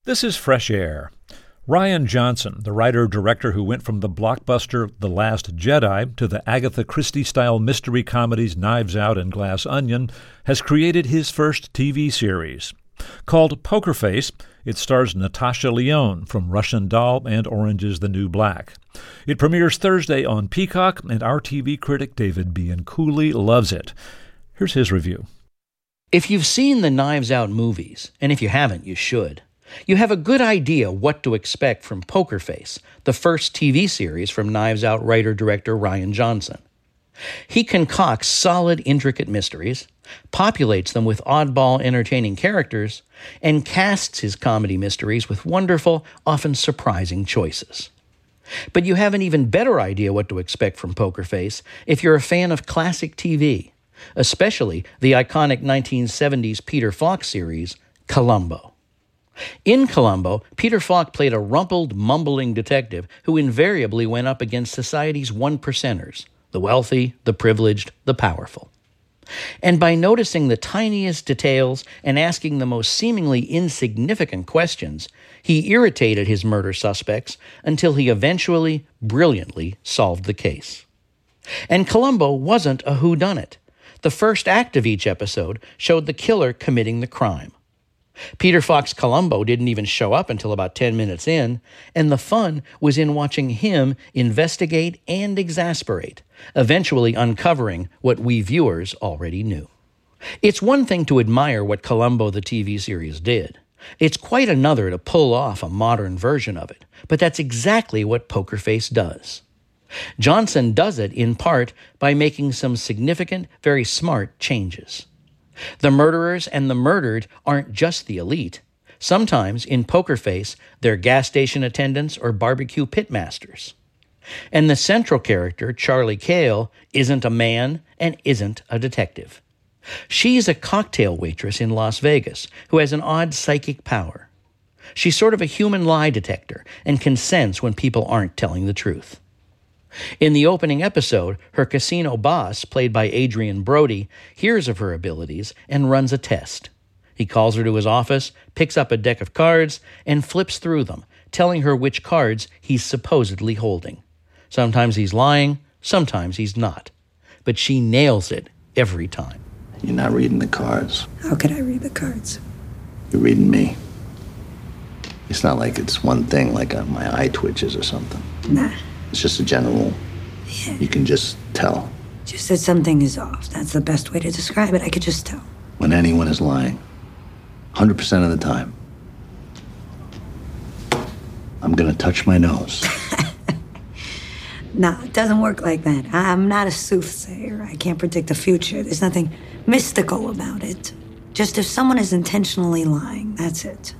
This is Fresh Air. Rian Johnson, the writer-director who went from the blockbuster The Last Jedi to the Agatha Christie-style mystery comedies Knives Out and Glass Onion, has created his first TV series. Called Poker Face, it stars Natasha Lyonne from Russian Doll and Orange is the New Black. It premieres Thursday on Peacock, and our TV critic David Bianculli loves it. Here's his review. If you've seen the Knives Out movies, and if you haven't, you should, you have a good idea what to expect from Poker Face, the first TV series from Knives Out writer-director Rian Johnson. He concocts solid, intricate mysteries, populates them with oddball, entertaining characters, and casts his comedy mysteries with wonderful, often surprising choices. But you have an even better idea what to expect from Poker Face if you're a fan of classic TV, especially the iconic 1970s Peter Falk series, Columbo. In Columbo, Peter Falk played a rumpled, mumbling detective who invariably went up against society's one-percenters, the wealthy, the privileged, the powerful. And by noticing the tiniest details and asking the most seemingly insignificant questions, he irritated his murder suspects until he eventually, brilliantly solved the case. And Columbo wasn't a whodunit. The first act of each episode showed the killer committing the crime. Peter Falk's Columbo didn't even show up until about 10 minutes in, and the fun was in watching him investigate and exasperate, eventually uncovering what we viewers already knew. It's one thing to admire what Columbo the TV series did. It's quite another to pull off a modern version of it, but that's exactly what Poker Face does. Johnson does it in part by making some significant, very smart changes. The murderers and the murdered aren't just the elite. Sometimes, in Poker Face, they're gas station attendants or barbecue pitmasters. And the central character, Charlie Cale, isn't a man and isn't a detective. She's a cocktail waitress in Las Vegas who has an odd psychic power. She's sort of a human lie detector and can sense when people aren't telling the truth. In the opening episode, her casino boss, played by Adrian Brody, hears of her abilities and runs a test. He calls her to his office, picks up a deck of cards, and flips through them, telling her which cards he's supposedly holding. Sometimes he's lying, sometimes he's not. But she nails it every time. You're not reading the cards. How could I read the cards? You're reading me. It's not like it's one thing, like my eye twitches or something. Nah. It's just a general, you can just tell. Just that something is off. That's the best way to describe it. I could just tell. When anyone is lying, 100% of the time, I'm gonna touch my nose. Nah, it doesn't work like that. I'm not a soothsayer. I can't predict the future. There's nothing mystical about it. Just if someone is intentionally lying, that's it.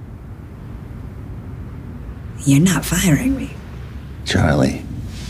You're not firing me. Charlie.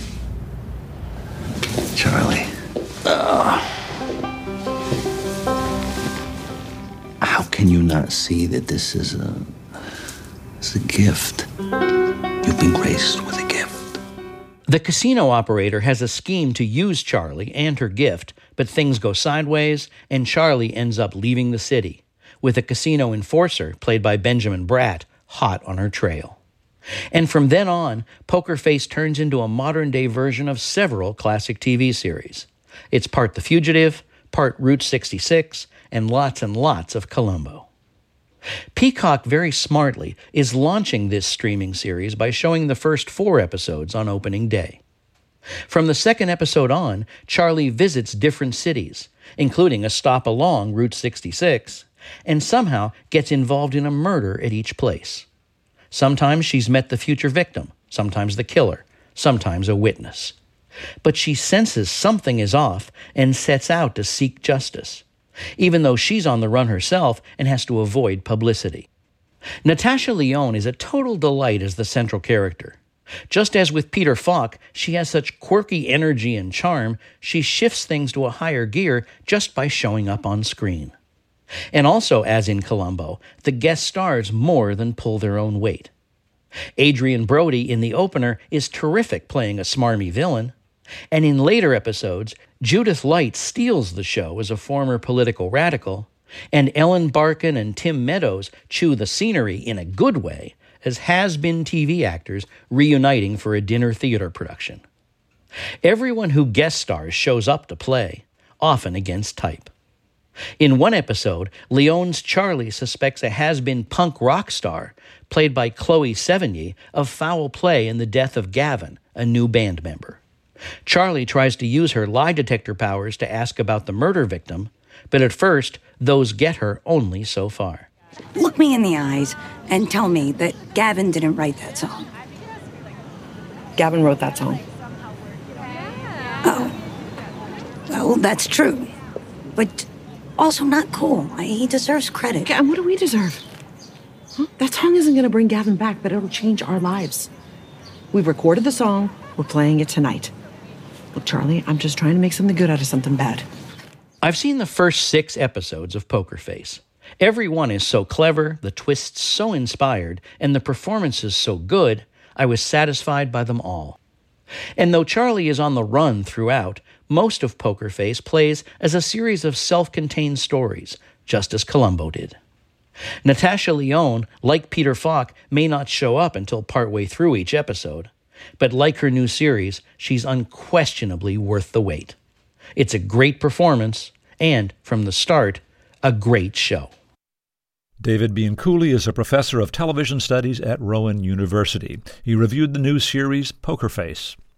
How can you not see that this is a gift? You've been graced with a gift. The casino operator has a scheme to use Charlie and her gift, but things go sideways, and Charlie ends up leaving the city, with a casino enforcer, played by Benjamin Bratt, hot on her trail. And from then on, Poker Face turns into a modern-day version of several classic TV series. It's part The Fugitive, part Route 66, and lots of Columbo. Peacock, very smartly, is launching this streaming series by showing the first 4 episodes on opening day. From the second episode on, Charlie visits different cities, including a stop along Route 66, and somehow gets involved in a murder at each place. Sometimes she's met the future victim, sometimes the killer, sometimes a witness. But she senses something is off and sets out to seek justice, even though she's on the run herself and has to avoid publicity. Natasha Lyonne is a total delight as the central character. Just as with Peter Falk, she has such quirky energy and charm, she shifts things to a higher gear just by showing up on screen. And also, as in Columbo, the guest stars more than pull their own weight. Adrian Brody in the opener is terrific playing a smarmy villain, and in later episodes, Judith Light steals the show as a former political radical, And Ellen Barkin and Tim Meadows chew the scenery in a good way as has-been TV actors reuniting for a dinner theater production. Everyone who guest stars shows up to play, often against type. In one episode, Leon's Charlie suspects a has-been punk rock star, played by Chloe Sevigny, of foul play in the death of Gavin, a new band member. Charlie tries to use her lie detector powers to ask about the murder victim, but at first, those get her only so far. Look me in the eyes and tell me that Gavin didn't write that song. Gavin wrote that song. Oh. Well, that's true. But also not cool. He deserves credit. Okay, and what do we deserve? Huh? That song isn't going to bring Gavin back, but it'll change our lives. We've recorded the song. We're playing it tonight. Look, Charlie, I'm just trying to make something good out of something bad. I've seen the first 6 episodes of Poker Face. Every one is so clever, the twists so inspired, and the performances so good, I was satisfied by them all. And though Charlie is on the run throughout, most of Poker Face plays as a series of self-contained stories, just as Columbo did. Natasha Lyonne, like Peter Falk, may not show up until partway through each episode, but like her new series, she's unquestionably worth the wait. It's a great performance, and, from the start, a great show. David Bianculli is a professor of television studies at Rowan University. He reviewed the new series Poker Face.